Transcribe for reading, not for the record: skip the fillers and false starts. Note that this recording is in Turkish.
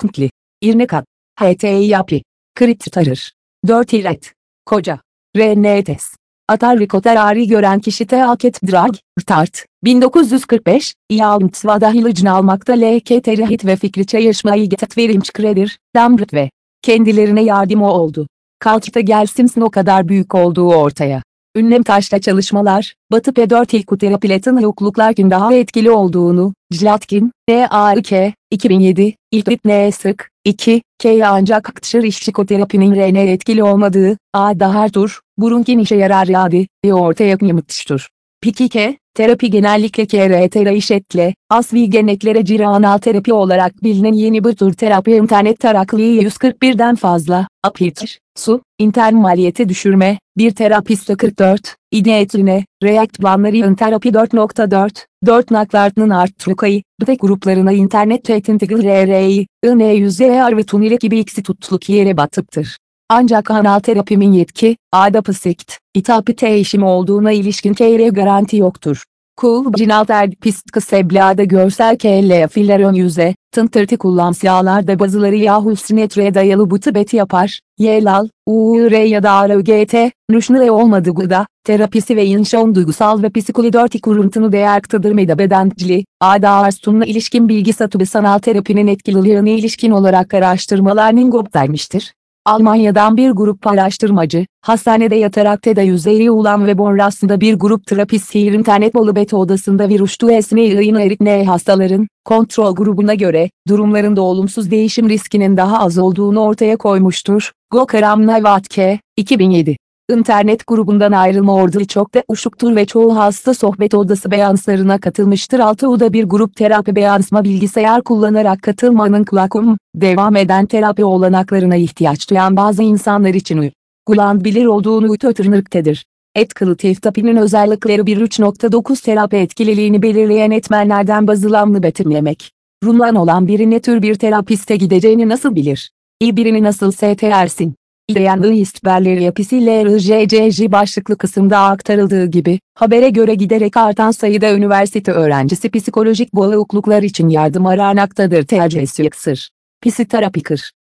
Kıntli. İrnekat. HTI Yapi. Krit tarır. 4 ilet. Koca. RNTS. Atarrikoterari gören kişi teaket drag, tart. 1945, İyalmtsva dahilcin almakta LK ve fikri çayışmayı verimçkredir, damrıt ve kendilerine yardımı oldu. Kalkta Gelsims'in o kadar büyük olduğu ortaya. Ünlem taşla çalışmalar, Batı P4 ilkuterapiletin hukukluklar gün daha etkili olduğunu, Jlatkin, R.A.K. 2007, İlk N. Sık, 2, K. ancak aktışır işçikoterapinin RN etkili olmadığı, A. Dahartur, Burunkin işe yarar yadi, ortaya koyulmuştur. P2K, terapi genellikle KR işetle, asvi geneklere ciranal terapi olarak bilinen yeni bir tür terapi internet tarakliği 141'den fazla, apitr, su, internet maliyeti düşürme, bir terapiste 44, ideetline, react planları terapi 4.4, 4 naklartının artrukayı, tek gruplarına internet teknical RR'yi, IN100'e ve ile gibi ikisi tutluk yere batıptır. Ancak anal terapimin yetki, adapısikt, itapi değişimi olduğuna ilişkin kere garanti yoktur. Cool vaginal therapist kıseblada görsel kelle filler ön yüze, tıntırtı kullansiyalarda bazıları yahu sinetreye dayalı bu tıbeti yapar, yelal, UR ya da RGT, nüşnüre olmadı gıda, terapisi ve inşon duygusal ve psikolojik kuruntumu değerktadır bedencili, ada arstunla ilişkin bilgi satıbı sanal terapinin etkililiğine ilişkin olarak araştırmalarının göstermiştir. Almanya'dan bir grup araştırmacı, hastanede yatarak tedavi ulan ve borrasında bir grup terapist internet beta odasında virüstü esne hastaların, kontrol grubuna göre, durumlarında olumsuz değişim riskinin daha az olduğunu ortaya koymuştur. Gokaram Vatke, 2007. İnternet grubundan ayrılma ordu çok da uşuktur ve çoğu hasta sohbet odası beyanslarına katılmıştır. 6'da bir grup terapi beyansma bilgisayar kullanarak katılmanın devam eden terapi olanaklarına ihtiyaç duyan bazı insanlar için uygulanabilir olduğunu ötürnürktedir. Etkili terapinin özellikleri 1.3.9 terapi etkililiğini belirleyen etmenlerden bazılarını betimlemek. Rumlan olan biri ne tür bir terapiste gideceğini nasıl bilir? İyi birini nasıl seçersin? İleyen istihbarları yapısıyla RJCJ başlıklı kısımda aktarıldığı gibi, habere göre giderek artan sayıda üniversite öğrencisi psikolojik bozukluklar için yardım aranaktadır. Psiterapi